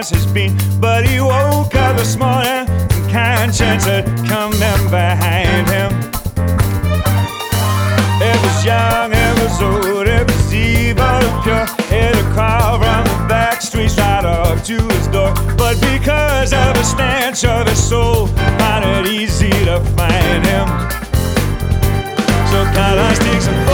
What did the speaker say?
darkness has been. But he woke up this morning and conscience had come in behind him. It was young, it was old, it was evil and pure. It had crawled from the back streets right up to his door. But because of the stench of his soul, found it easy to find him. So cut our sticks and